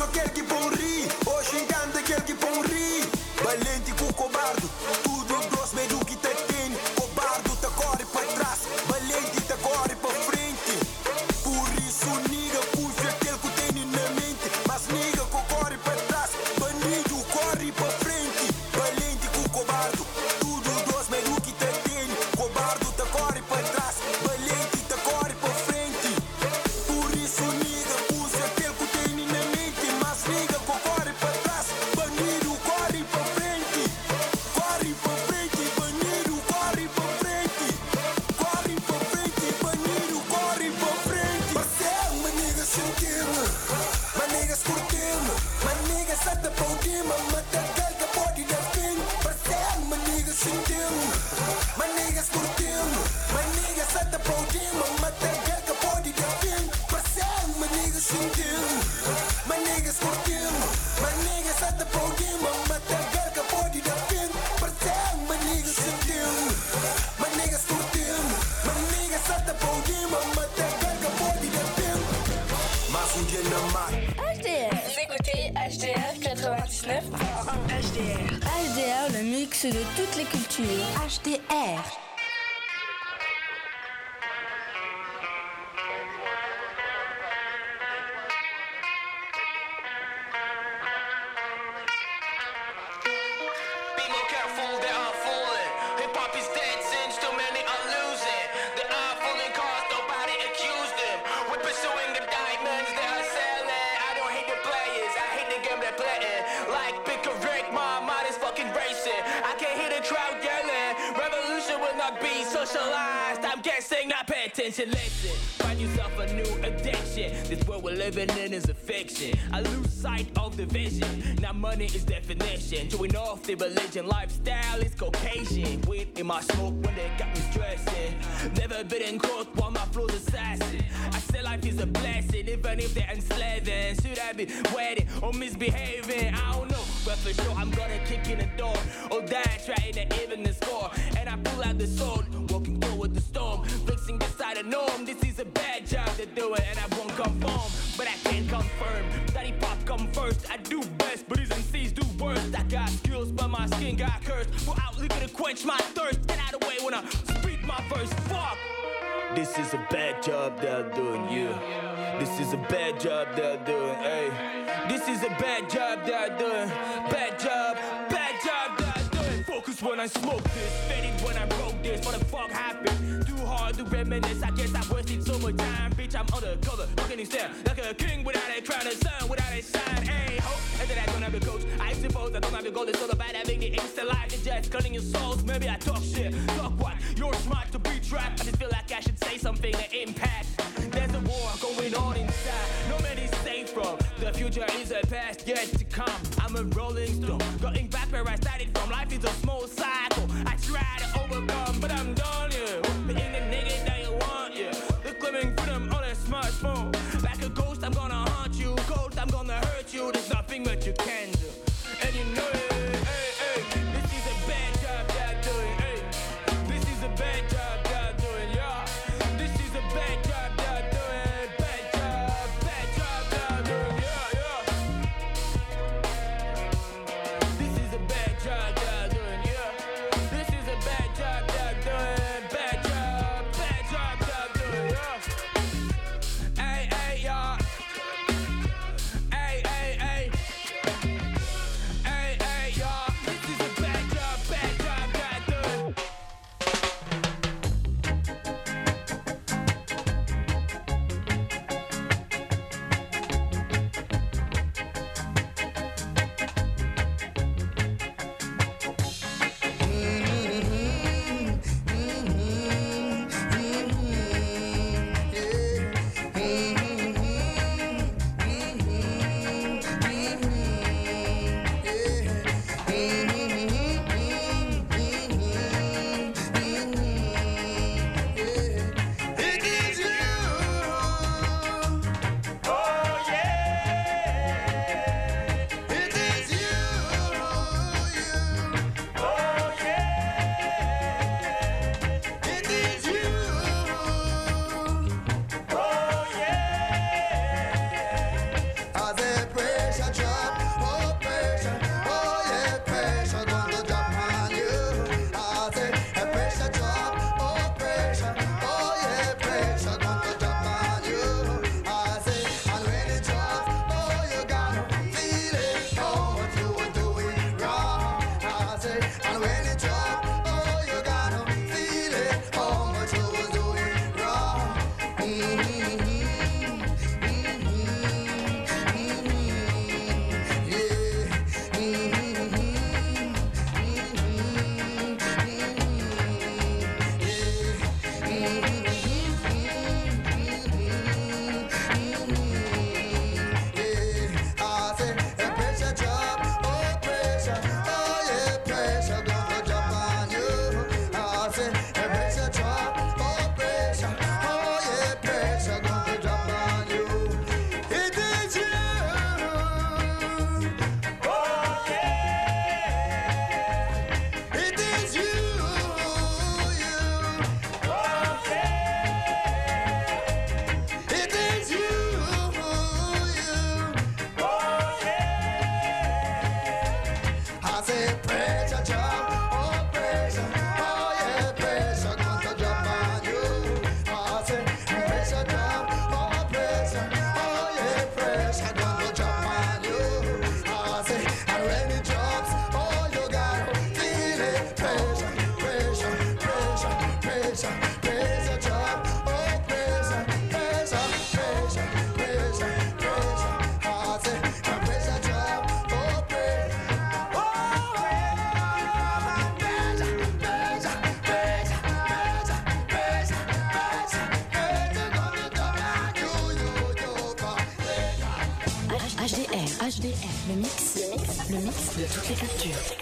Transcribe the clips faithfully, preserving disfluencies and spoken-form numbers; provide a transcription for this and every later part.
só aquele que bom ri. Hoje encanta aquele que bom ri. Valente com cobardo, tudo grosso, meio que te tem. Cobardo tá corre pra trás, valente tá corre pra frente. Por isso niga, puxa aquele que tem na mente. Mas niga que corre pra trás, bandido corre pra frente. Valente com cobardo, tudo grosso, meio que te tem. Cobardo tá corre pra trás, valente tá corre pra frente. Por isso niga, puxa aquele que tem na mente. Mas niga que corre pra trás, bandido corre pra frente. Corre pra frente, bandido corre pra frente. Corre pra frente, bandido corre pra frente. Marcelo, my niggas sentindo, my niggas curtindo, my niggas at the podium, mata galga body da fin. Marcelo, my niggas sentindo, my niggas curtindo, my niggas at the podium, mata galga body da fin. Marcelo, my niggas sentindo, my niggas curtindo, my niggas at the podium, mata galga body da fin. Marcelo, my niggas sentindo, my niggas curtindo, my niggas at the podium, mata galga body da fin. Mais un dia na mar. H D R. Vous écoutez H D R quatre-vingt-dix-neuf point un. H D R. H D R, le mix de toutes les cultures. H D R. Be more careful, they are falling. Hip hop is dancing, still many are losing. They are falling cause nobody accused them. We're pursuing the diamonds they are selling. I don't hate the players, I hate the game they're playing. Like pick a Rick, my mind is fucking racing. I can hear the crowd yelling. Revolution will not be socialized. I'm guessing, now pay attention, listen. Find yourself a new addiction. This world we're living in is a fiction. I lose sight of the vision. Now money is definition. Showing off the religion, lifestyle is Caucasian. Weed in my smoke when they got me stressing. Never been in court while my flow's assassin. I say life is a blessing, even if they're enslaving. Should I be waiting or misbehaving? I don't know, but for sure I'm gonna kick in the door or die trying to even the score. And I pull out the sword, walking toward the storm, fixing beside the norm. This is a bad job to do it, and I won't conform, but I can't confirm that hip hop come first. I do best, but these M Cs do worse. I got skills, but my skin got cursed. Go out looking to quench my thirst. Get out of the way when I speak my first fuck. This is a bad job they're doing, yeah. This is a bad job they're doing, hey. This is a bad job they're doing. Bad job, bad job they're doing. Focus when I smoke this, faded when I wrote this. What the fuck happened? Too hard to reminisce. I guess I wasted so much time, bitch. I'm undercover, looking instead like a king without a crown, a sun without a sign. Hey, ho, and then I don't have a coach. I suppose I don't have a goal. It's all about having the instant life. It's just cutting your souls. Maybe I talk shit. Talk what? You're smart to be trapped. I just feel like I should say something to impact. There's a war going on inside. No man is safe from. The future is a past yet to come. I'm a rolling stone, going back where I started from. Life is a small cycle. I try to overcome, but I'm done, yeah. Being the nigga that you want, yeah. They're claiming freedom on a smartphone. Like a ghost, I'm gonna haunt you. Cold, I'm gonna hurt you. There's nothing that you can do. And you know it, hey, hey. This is a bad job they're doing, hey. This is a bad job they're doing, yeah. This is a bad job they're doing. Bad job, bad job they're doing, yeah, yeah. This is a bad job they're doing, yeah. This is a bad job they're doing. Bad job, bad job they're doing, yeah. Hey, hey, y'all. Hey, hey, hey. H D R, H D R, le mix, le mix, le mix de toutes les cultures.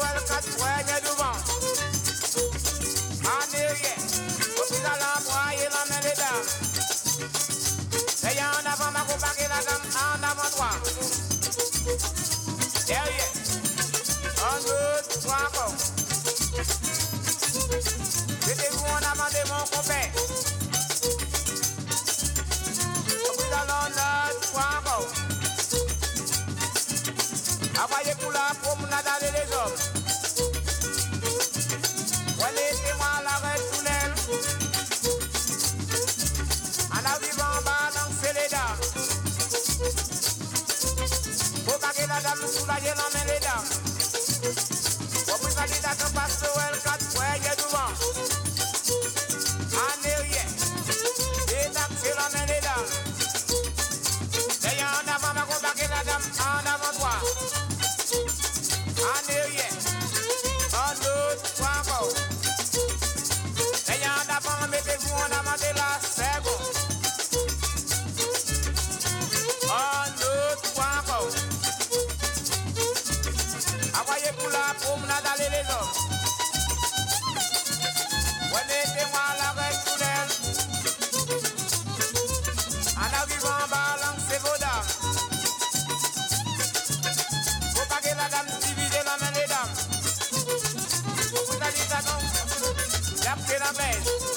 Why l'autre fois encore. Mettez-vous en avant de mon compère. Vous allons l'autre fois encore. Envoyez pour la promenade avec les hommes. Laissez-moi l'arrêt tunnel. En arrivant en bas, lancer les dames. Faut pas que la dame soulage l'emmène les dames. Faut plus qu'à dire qu'on passe au L quatre, voyez devant. En arrière, les dames, c'est l'emmène les dames. D'ailleurs, en avant, ma compagnie, la dame, en avant toi. En arrière, en autre, trois encore. D'ailleurs, en avant, mettez-vous en avant de la seconde. En autre, trois encore. Envoyez pour la promenade aller les hommes. Mettez-moi l'arrêt tunnel. En arrivant en bas, lancez vos dames. Faut pas que la dame divise la main des dames. Vous allez d'accord? Y'a pris la main.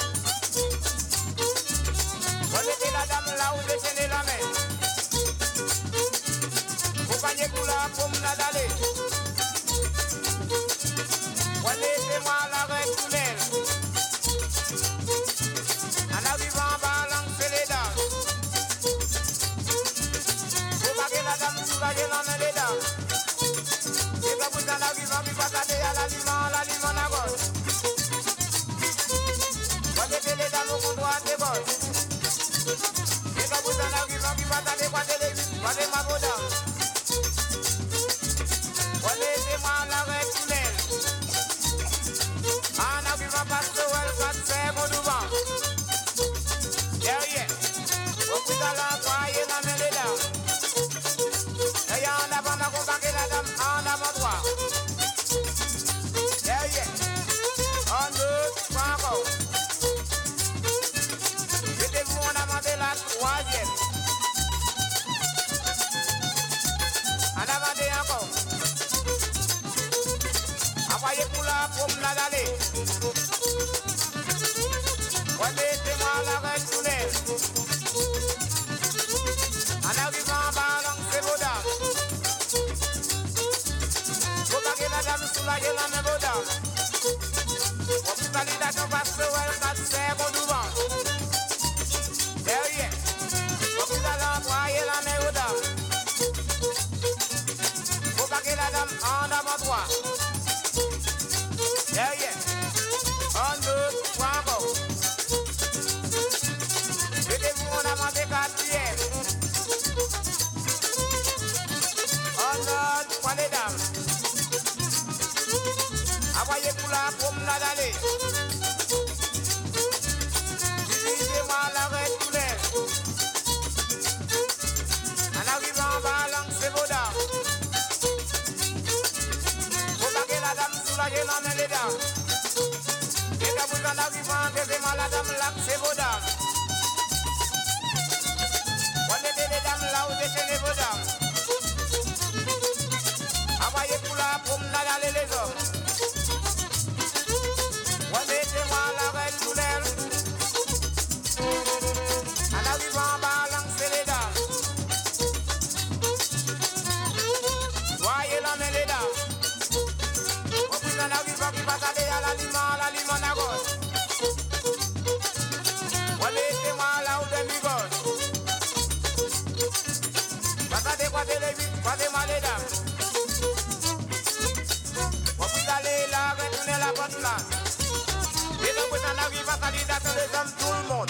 Vous mettez la dame là où détenez la main. Vous gagnez pour la promenade aller. Laissez-moi l'arrêt tunnel. En arrivant en bas, lancez les dames. Faut pas que la dame soulage la main des dames. Et quand vous en arrivant, vous passez à l'aliment, l'aliment à gauche. Vous mettez les dames au fond droit de gauche. Et quand vous en arrivant, vous passez quoi de l'église, passez ma vos dames. Laissez-moi l'arrêt tunnel. En arrivant par ce L quatre, secondes devant. Derrière, au plus à l'envoyer la main des dames. D'ailleurs, en avant, ma compagnie, la dame, en avant droit. Derrière, en autre, pas encore. Mettez-vous en avant de la troisième. En avant de encore. Envoyez pour la promenade aller. Mettez-moi l'arrêt tunnel. En arrivant en bas, lancez vos dames. Faut pas que la dame soulage la main vos dames. Hospitalisation passe au L quatre, secondes devant. Derrière, faut que vous allez envoyer la main aux dames. Faut pas que la dame en avant droit. Derrière, en autre, trois encore. Mettez-vous en avant des quatrièmes. En autre, trois les dames. Envoyez pour la promenade aller. Divisez-moi l'arrêt tunnel. En arrivant en bas, lancez vos dames. Faut pas que la dame soulage la main des dames. Et quand vous en arrivant, mettez-moi la dame là, c'est vos dames. Vous mettez les dames là où détenez vos dames. Envoyez pour la promenade aller les hommes. Vous mettez-moi l'arrêt tunnel. En arrivant en bas, lancez les dames. Voyez la main les dames. Vous en arrivant, vous passez à l'aliment, l'aliment à gauche. Vous mettez-moi là où demi-gauche. Passez quoi de l'évite, passez-moi les dames. Vous allez là, retournez la bonne place. Et donc vous en arrivez à candidater les hommes, tout le monde.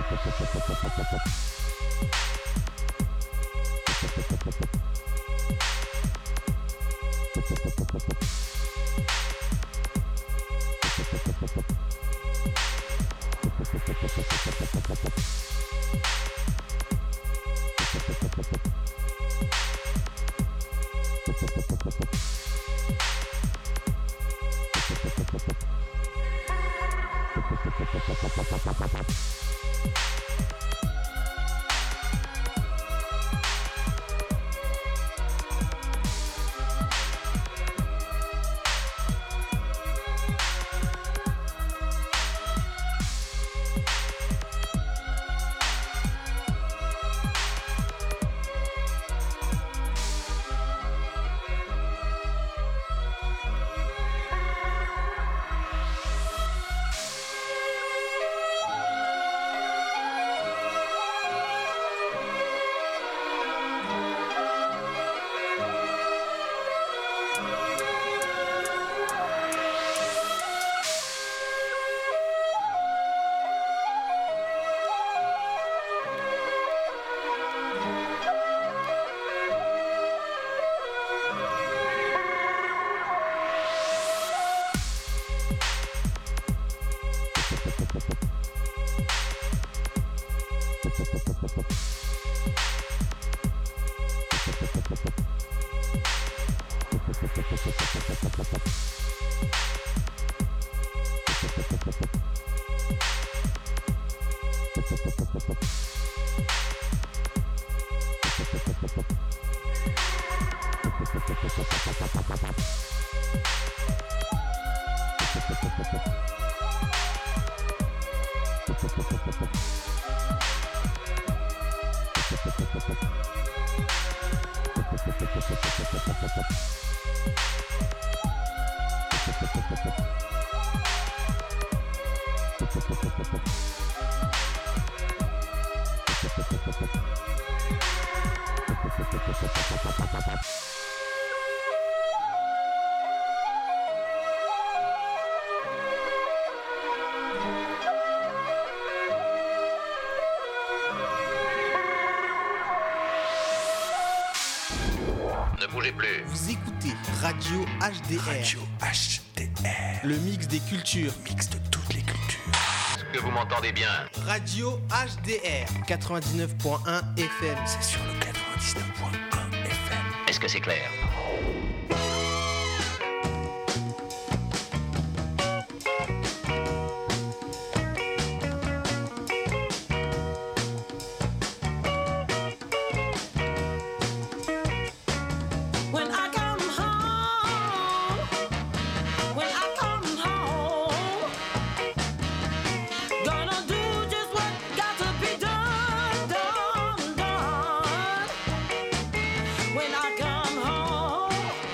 Ne bougez plus. Vous écoutez Radio H D R. Radio H D R. Le mix des cultures. Mix de toutes les cultures. Est-ce que vous m'entendez bien? Radio H D R. quatre-vingt-dix-neuf point un F M. C'est sur le quatre-vingt-dix-neuf point un F M. Est-ce que c'est clair? When I come home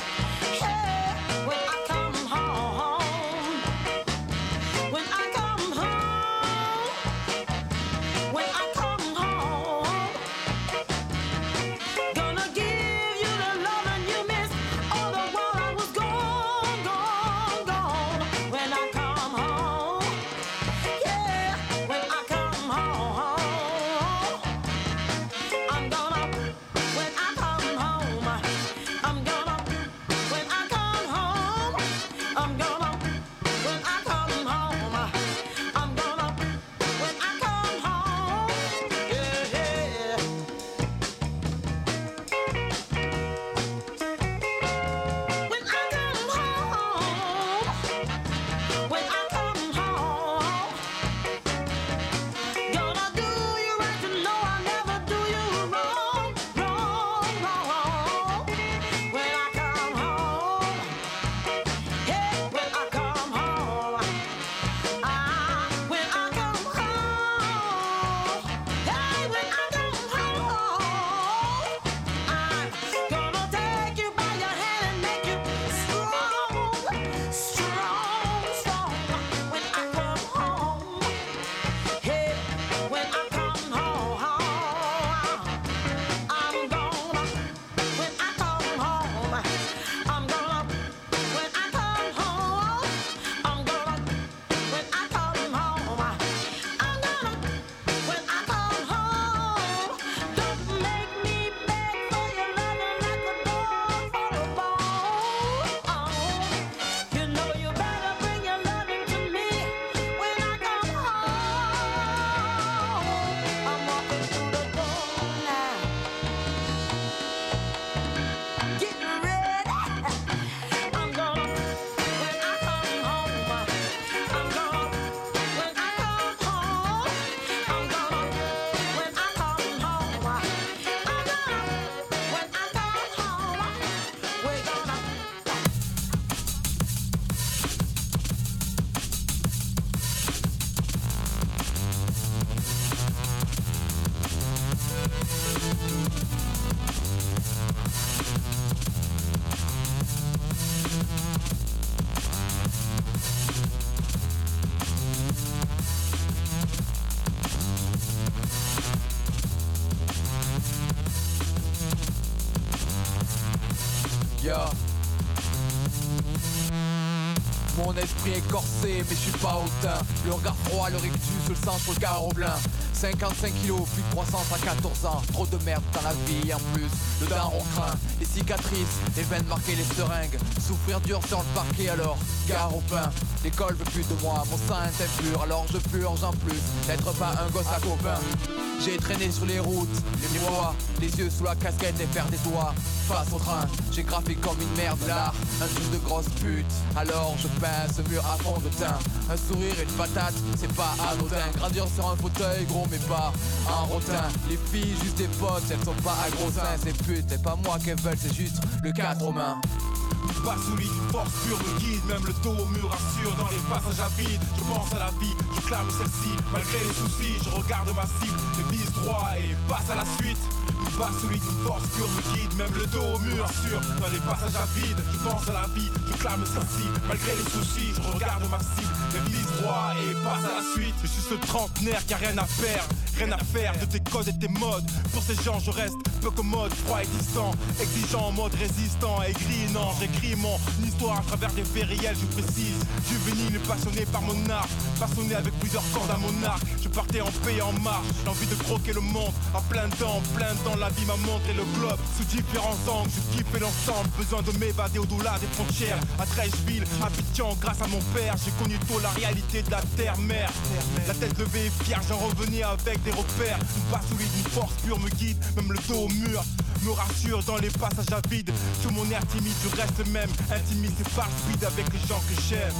Mon esprit est corsé, mais je suis pas hautain. Le regard froid, le rictus, le sang sur le carreau-blin. cinquante-cinq kilos, plus de croissance à quatorze ans. Trop de merde dans la vie, en plus le daron craint. Les cicatrices, les veines marquées, les seringues. Souffrir dur sur le parquet alors, gare au pain. L'école veut plus de moi, mon sang est impur. Alors je purge en plus, d'être pas un gosse à copain. J'ai traîné sur les routes, les bois, les yeux sous la casquette et faire des doigts. Face au train, j'ai graffé comme une merde là, un truc de grosse pute. Alors je peins ce mur à fond de teint. Un sourire et une patate, c'est pas anodin. Grandir sur un fauteuil gros mais pas en rotin. Les filles juste des potes, elles sont pas à gros seins. Ces putes, c'est pas moi qu'elles veulent, c'est juste le quatre aux mains. Pas solide, une force pure me guide, même le dos au mur assure dans les passages à vide. Je pense à la vie, je clame celle-ci, malgré les soucis, je regarde ma cible, je vise droit et passe à la suite. Pas solide, une force pure me guide, même le dos au mur assure dans les passages à vide. Je pense à la vie, je clame celle-ci, malgré les soucis, je regarde ma cible, je vise droit et passe à la suite. Je suis ce trentenaire qui a rien à faire, rien à faire de tes codes et tes modes. Pour ces gens je reste peu commode, froid et distant, exigeant en mode résistant, aigri, non, j'écris mon histoire à travers des faits réels, je précise. Juvénile, passionné par mon art, passionné avec plusieurs cordes à mon arc. Je partais en paix et en marche, l'envie de croquer le monde en plein temps, en plein temps. La vie m'a montré le globe sous différents angles, je kiffais l'ensemble, besoin de m'évader au-delà des frontières. À Trècheville, Abidjan, grâce à mon père, j'ai connu tôt la réalité de la terre-mère. La tête levée et fière, j'en revenais avec des repères. Une base solide, une force pure me guide, même le dos au mur me rassure dans les passages à vide. Sur mon air timide, je reste même intimiste par speed avec les gens que j'aime.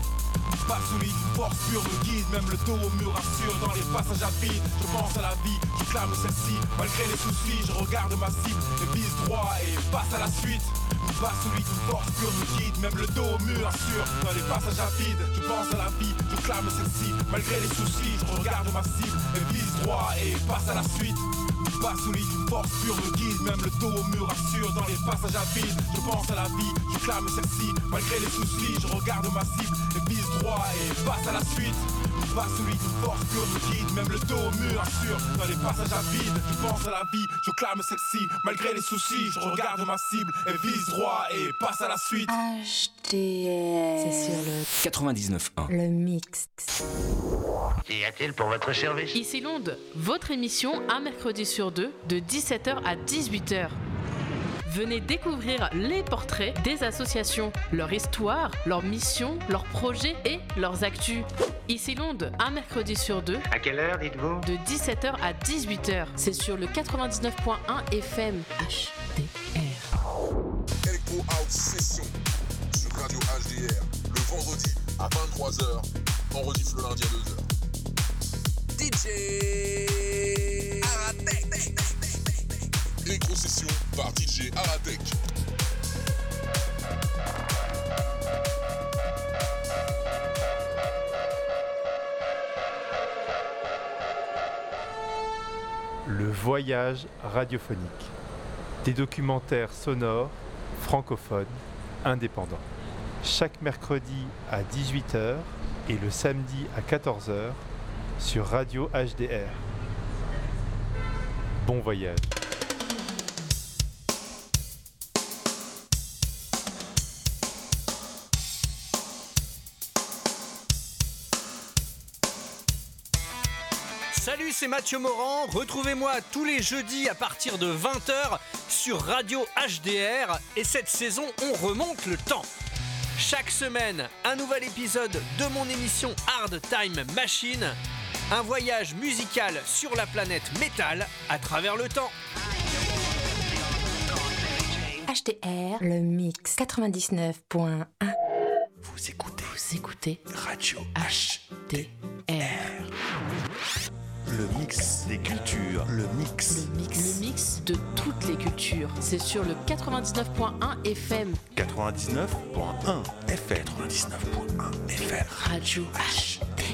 Pas solide, une force pure me guide, même le dos au mur rassure dans les passages à vide. Je pense à la vie, je clame celle-ci, malgré les soucis, je regarde ma cible, je vise droit et passe à la suite. Pas solide, une force pure me guide, même le dos au mur rassure dans les passages à vide. Je pense à la vie, je clame celle-ci, malgré les soucis, je regarde ma cible, je vise droit et passe à la suite. Pas solide, une force pure me guide, même le dos au mur rassure dans les passages à vide. Je pense à la vie, je clame celle-ci, malgré les soucis, je regarde ma cible, et vise droit et passe à la suite. Pas solide, une force pure me guide, même le dos au mur rassure dans les passages à vide. Je pense à la vie, je clame celle-ci, malgré les soucis, je regarde ma cible, et vise droit et passe à la suite. H D R, c'est sur le quatre-vingt-dix-neuf point un. Le mix. Qu'y a-t-il pour votre service? Ici Londres, votre émission un mercredi sur deux de dix-sept heures à dix-huit heures. Venez découvrir les portraits des associations, leur histoire, leur mission, leurs projets et leurs actus. Ici Londres, un mercredi sur deux. À quelle heure dites-vous? De dix-sept heures à dix-huit heures. C'est sur le quatre-vingt-dix-neuf point un F M. H D R. Echo House Session sur Radio H D R. Le vendredi à vingt-trois heures. On rediff le lundi à deux heures. D J Aratek. Électro-session par D J Aratek. Le voyage radiophonique. Des documentaires sonores, francophones, indépendants. Chaque mercredi à dix-huit heures et le samedi à quatorze heures sur Radio H D R. Bon voyage. Salut, c'est Mathieu Morand. Retrouvez-moi tous les jeudis à partir de vingt heures sur Radio H D R. Et cette saison, on remonte le temps. Chaque semaine, un nouvel épisode de mon émission Hard Time Machine. Un voyage musical sur la planète métal à travers le temps. H D R, le mix quatre-vingt-dix-neuf point un. Vous écoutez, vous écoutez Radio H D R. Le mix des cultures, le mix. Le mix. Le mix de toutes les cultures. C'est sur le quatre-vingt-dix-neuf point un F M. quatre-vingt-dix-neuf point un F M. quatre-vingt-dix-neuf point un F M. Radio H D